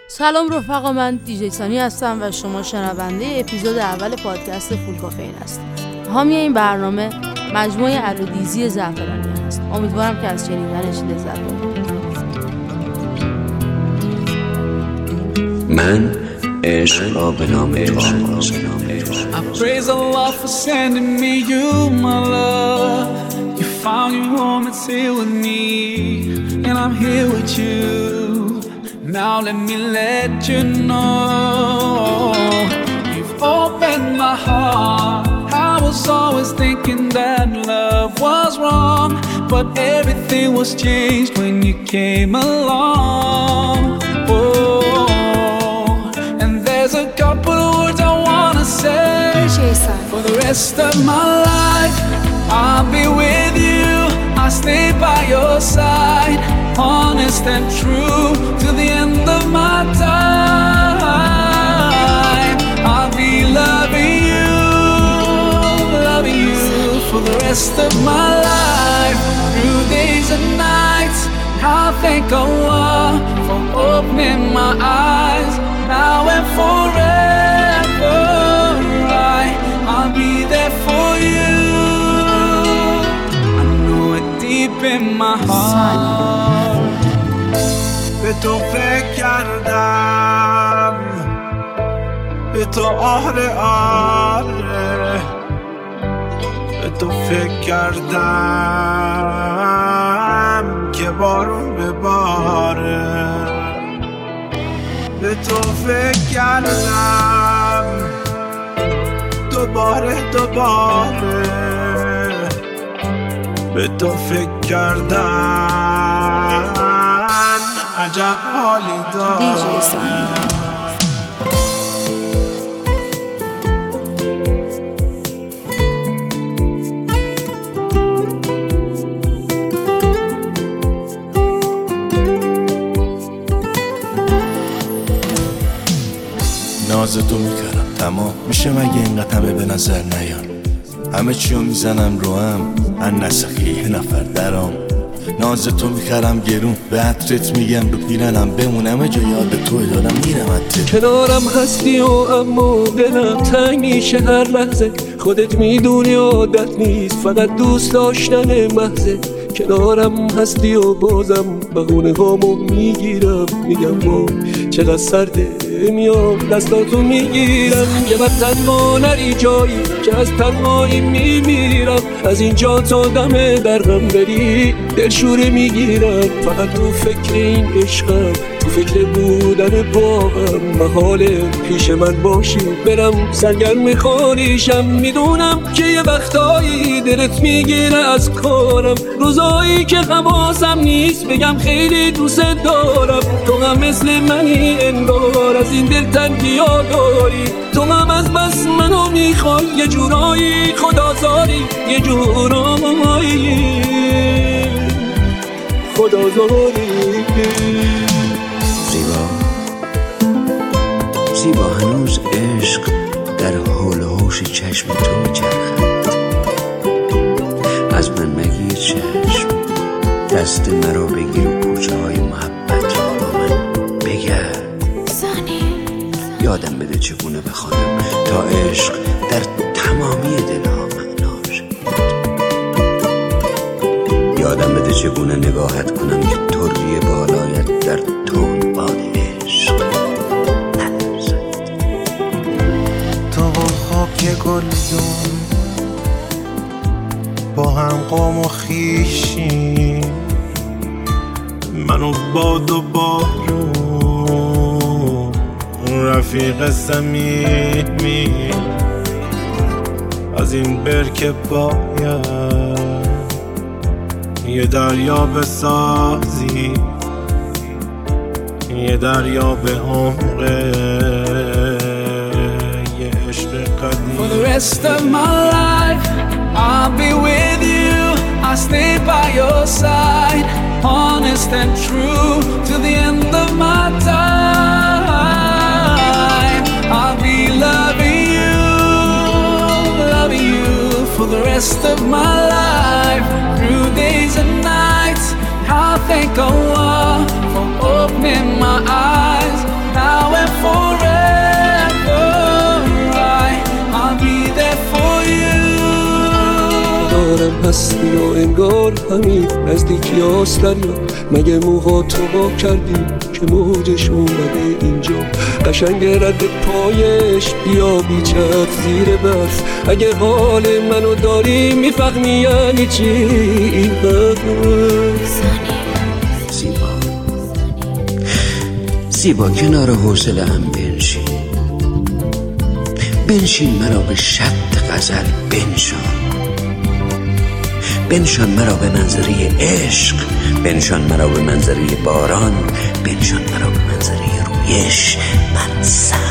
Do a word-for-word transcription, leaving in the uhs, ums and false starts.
سلام رفقا، من دیجی سانی هستم و شما شنونده اپیزود اول پادکست فول کافئین هستید. حامی این برنامه مجموعه الودیزی زعفرانی هست. امیدوارم که از شنیدنش لذت ببرید. من عشق را به نام تو آغاز کنم. I praise Allah for sending me you, my love. You found your home, it's here with me, and I'm here with you. Now let me let you know, you've opened my heart. I was always thinking that love was wrong, but everything was changed when you came along. Oh, and there's a couple of words I wanna say. For the rest of my life, I'll be with you. I'll stay by your side, honest and true, to the end of my time. I'll be loving you, loving you for the rest of my life, through days and nights. I'll thank Allah for opening my eyes, now and forever. I, I'll be there for you. I know it deep in my heart. به تو فکر کردم، به تو آره آره، به تو فکر کردم که بارون بباره. به تو فکر کردم دوباره دوباره، به تو فکر کردم عجب حالی دارم. ناز تو میکردم تمام میشه مگه اینقدر همه به نظر نیان، همه چیو میزنم رو هم ان نسخیه نفر درام. ناز تو میکردم گرون به عطرت میگم رو پیرنم بمونم جا یاد تو دارم میرم عطرت. کنارم هستی و اما دلم تنگ میشه هر لحظه، خودت میدونی عادت نیست فقط دوست داشتن محضه. کنارم هستی و بازم بهونه هامو میگیرم، میگم با چقدر سرده، میام دستاتو میگیرم. یه وقت تنها نری جایی که از تنهایی میمیرم، از اینجا تا دم درغم بری دلشوره میگیرم. فقط تو فکر این عشقم، تو فکر بودن با هم، محاله پیش من باشی برم سرگرم خاریشم. میدونم که یه وقتایی دلت میگیره از کارم، روزایی که حواسم نیست بگم خیلی دوست دارم. تو هم مثل منی انگار از این دل تنگی‌ها داری، تو هم از بس منو میخوای یه جورایی خدازاری، یه جورایی خدازاری. زیبا زیبا هنوز عشق در حول و حوش چشم تو میچرخد. از من مگیر چشم، دست مرا بگیر و کوچه های محبت با من بگرد. یادم بده چگونه بخوانم تا عشق در تمامی دلها معناش بود. یادم بده چگونه نگاهت کنم که طری بالایت در تون باد عشق نلرزد. تو و خاک گلدون با هم قوم و خیشیم، من و باد و بارون رفیق صمیمی. از این برکه باید یه دریا بسازی، یه دریا به عمقه یه عشق قدیم. For the rest of my life, I'll be with you. I'll stay by your side, honest and true, to the end of my time. I'll be loving you, loving you for the rest of my life, through days and nights. I'll thank Allah for opening my eyes, هستی و انگار همین نزدیکی هاست دریا. مگه موهاتو با کردی که موجش اومده اینجا؟ قشنگ رد پایش بیا بیچت زیر برف. اگه حال منو داری میفهمی یعنی چی این حرف. زیبا زیبا کنار حوصله هم بنشین بنشین مرا به شط غزل بنشان بنشان مرا به منظره عشق بنشان مرا به منظره باران بنشان مرا به منظره رویش. من سر